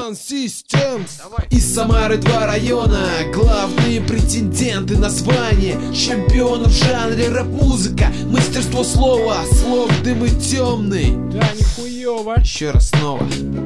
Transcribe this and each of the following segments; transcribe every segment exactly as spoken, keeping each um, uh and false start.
Sound Systems. Из Самары два района, главные претенденты на звание чемпионов в жанре рэп-музыка. Мастерство слова, слог, дым и темный. Да, нихуёво. Еще раз снова.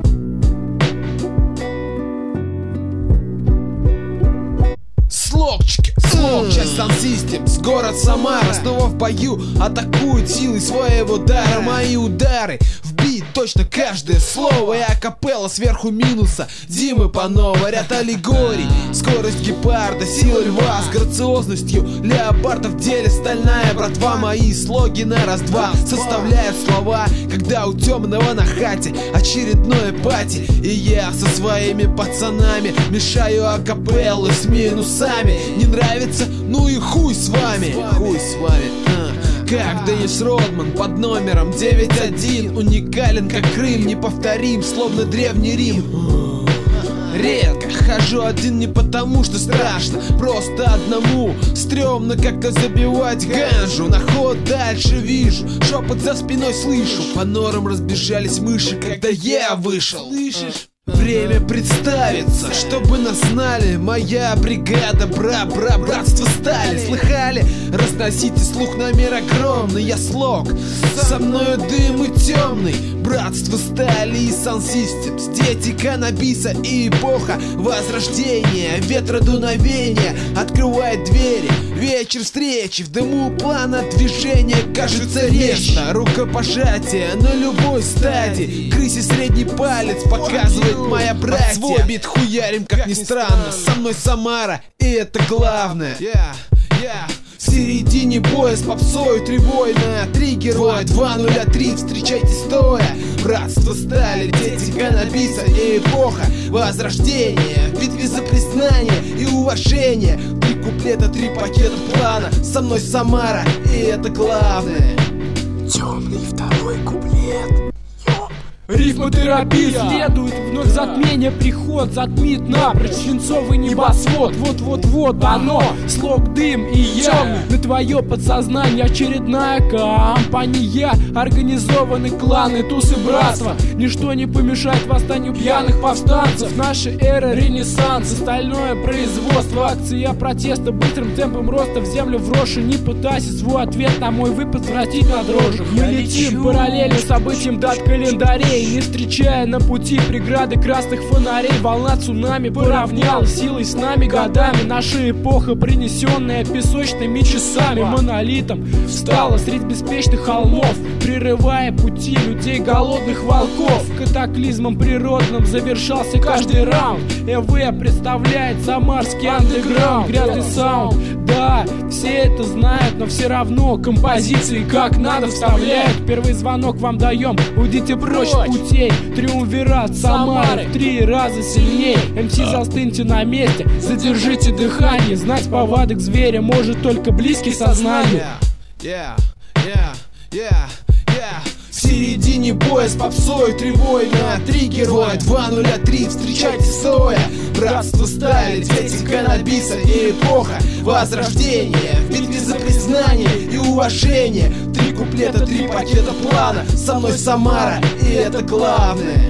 Слогчики, слог, часть Sound Systems. Город Самара снова в бою, атакуют силой своего дара. Мои удары в бит, точно каждое слово. И акапелла сверху минуса Димы Панова. Ряд аллегорий, скорость гепарда, сила льва с грациозностью леопарда. В деле стальная братва. Мои слоги на раз-два составляют слова, когда у темного на хате очередное пати. И я со своими пацанами мешаю акапеллы с минусами. Не нравится? Ну и хуй с вами. Хуй с вами. А. Как Деннис Родман под номером девять один. Уникален как Крым, неповторим, словно Древний Рим. Редко хожу один не потому, что страшно, просто одному стрёмно как-то забивать ганжу. На ход дальше вижу, шепот за спиной слышу. По норам разбежались мыши, когда я вышел. Слышишь? Время представиться, чтобы нас знали. Моя бригада, бра-бра, братство стали. Слыхали? Разносите слух на мир огромный. Я слог, со мною дым и темный. Братство стали и Sound Systems. Дети каннабиса и эпоха возрождения. Ветродуновение открывает двери. Вечер встречи, в дыму плана движения. Кажется речно, рукопожатие на любой стадии. Крысе средний палец показывает моя братья. Свой бит хуярим, как ни странно. Со мной Самара, и это главное. yeah, yeah. В середине боя с попсой тревой на три героя. Два нуля три, встречайте стоя. Братство стали, дети каннабиса и эпоха возрождения. В битве за признание и уважение. Три куплета, три пакета плана. Со мной Самара, и это главное. Темный второй куплет. Рифмотерапия. Следует вновь затмение, приход затмит напрочь свинцовый небосвод. Вот-вот-вот оно, слог, дым и я. На твое подсознание очередная компания. Организованы кланы, тусы, братства. Ничто не помешает восстанию пьяных повстанцев. Наша эра ренессанса, стальное производство. Акция протеста быстрым темпом роста в землю вросши. Не пытайся свой ответ на мой выпад вратить на дрожжах. Мы летим параллельно событиям дат календарей, не встречая на пути преграды красных фонарей. Волна цунами поравняла силой с нами годами. Наша эпоха, принесенная песочными часами, монолитом встала средь беспечных холмов, прерывая пути людей голодных волков. Катаклизмом природным завершался каждый раунд. ЭВ представляет самарский андеграунд. Грязный саунд, да, все это знают, но все равно композиции как надо вставляют. Первый звонок вам даем, уйдите прочь путей. Триумвират Самары в три раза сильнее. МС, застыньте на месте, задержите дыхание. Знать повадок зверя может только близкий сознанию. Yeah, yeah, yeah, yeah. В середине боя с попсой тревой на три героя. Два нуля три, встречайте стоя. Братство стали, дети каннабиса и эпоха возрождения. В битве за признание и уважение. Три куплета, три пакета плана. Со мной Самара, и это главное.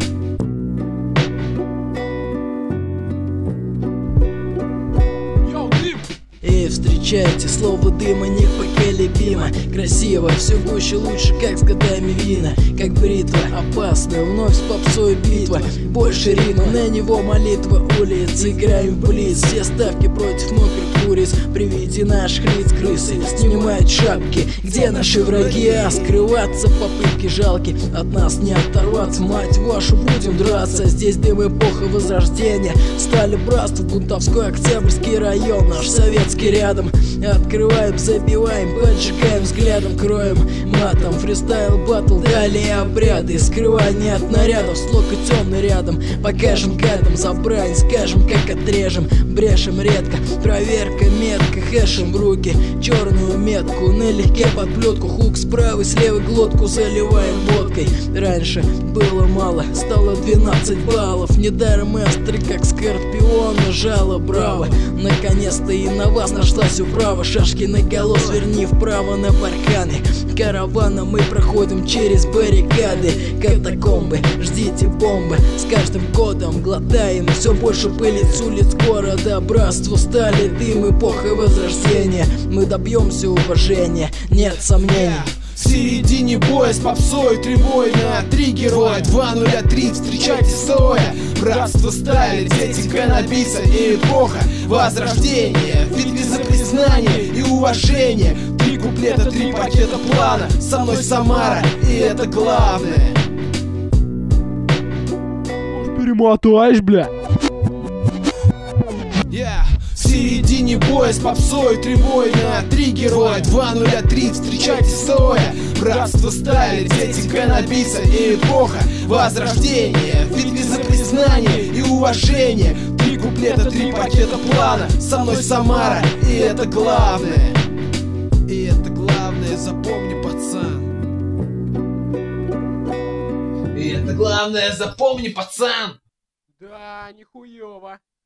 И встречайте, слово дыма непоколебимо. Красиво, все гуще, лучше, как с годами вина. Как бритва, опасная, вновь с попсой битва. Больше ритма, на него молитва улиц. Играем в блиц, все ставки против мокрых куриц. При виде наших лиц крысы снимают шапки. Где наши враги, а скрываться попытки жалки. От нас не оторваться, мать вашу, будем драться. Здесь дым, эпоха возрождения. Стали братство, бунтовской Октябрьский район. Наш советский рядом. Открываем, забиваем, поджигаем взглядом, кроем матом. Фристайл, батл, далее обряды. Скрывание от нарядов, слог и темный рядом. Покажем катом за брань, скажем, как отрежем. Брешем редко, проверка метка. Хэшем в руки, черную метку. Налегке под плетку, хук справа, слева глотку заливаем водкой. Раньше было мало, стало двенадцать баллов. Недаром мы остры, как скорпион, жало, браво. Наконец-то и на вас нашлась все вправо, шашки наголо, сверни вправо на барханы. Караваном мы проходим через баррикады, катакомбы, ждите бомбы. С каждым годом глотаем все больше пыли с улиц города. Братство, стали, дым, эпоха возрождения. Мы добьемся уважения, нет сомнений. В середине боя с попсой, три война, три героя, два нуля три, встречайте стоя. Братство, стали, дети каннабиса и эпоха возрождения. В битве за признание и уважение. Три куплета, три пакета плана. Со мной Самара, и это главное. Перемотаешь, бля. Yeah. В середине боя с попсой, три война, три героя, два нуля три, встречайте стоя. Братство, стали, дети каннабиса и эпоха возрождения. В битве за признание и уважение. Три куплета, три пакета плана. Со мной Самара, и это главное. И это главное, запомни, пацан. И это главное, запомни, пацан. Да, нихуёво.